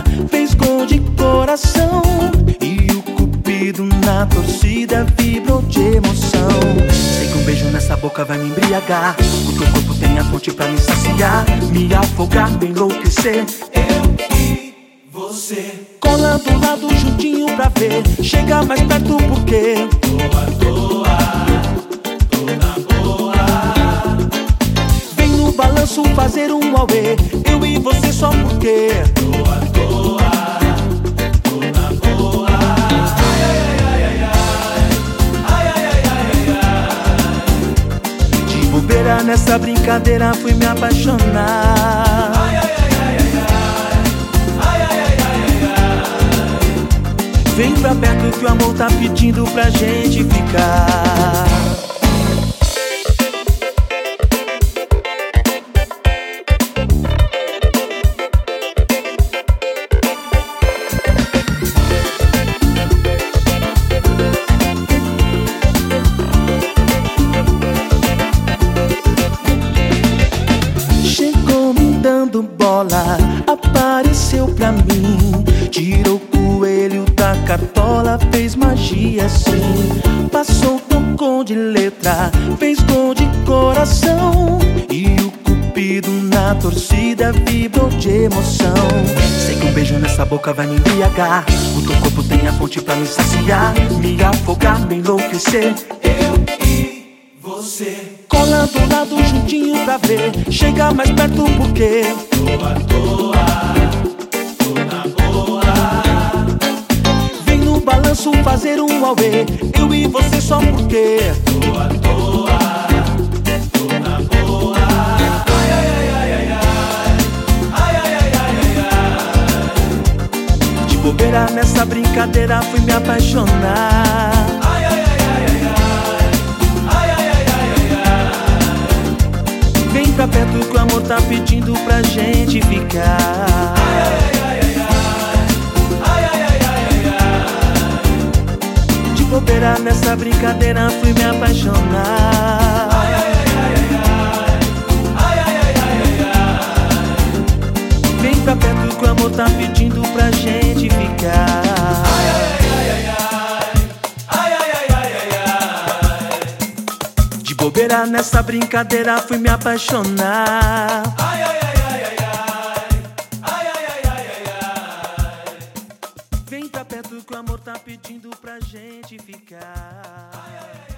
fez gol de coração. E o cupido na torcida vibrou de emoção. Sei que um beijo nessa boca vai me embriagar. O teu corpo tem a fonte pra me saciar, me afogar, me enlouquecer. Eu e você cola do lado juntinho pra ver. Chega mais perto porque tô à toa, tô na boa. Vem no balanço fazer um auê, eu e você só porque tô à toa, tô na boa. Ai, ai, ai, ai, ai, ai, ai, ai. De bobeira nessa brincadeira fui me apaixonar. Ai, ai, vem pra perto que o amor tá pedindo pra gente ficar. Chegou me dando bola, apareceu pra mim, tirou o coelho da cartola, fez magia assim. Passou com de letra, fez gol de coração. E o cupido na torcida vibrou de emoção. Sei que um beijo nessa boca vai me embriagar. O teu corpo tem a fonte pra me saciar, me afogar, me enlouquecer. Eu e você cola do lado juntinho pra ver. Chega mais perto porque tô à toa, tô na boa. Vem no balanço fazer um auê, eu e você só porque tô à toa, tô na boa. Ai, ai, ai, ai, ai, ai, ai, ai, ai, ai. De bobeira nessa brincadeira fui me apaixonar. Ai, ai, ai, ai, ai, ai, ai, ai, ai, ai. Vem pra perto que o amor tá pedindo pra gente ficar. Ai, ai, ai, ai, ai, ai, ai, ai, ai. De bobeira nessa brincadeira fui me apaixonar. Ai, ai, ai, ai, ai, ai, ai, ai, ai. Vem pra perto que o amor tá pedindo pra gente ficar. Ai, ai, ai, ai, ai, ai, ai, ai, ai. De bobeira nessa brincadeira fui me apaixonar. Ai, ai, ai, ai, ai, ai, ai, ai, ai, ai, ai. Vem pra perto que o amor tá pedindo pra gente ficar. Ai, ai, ai.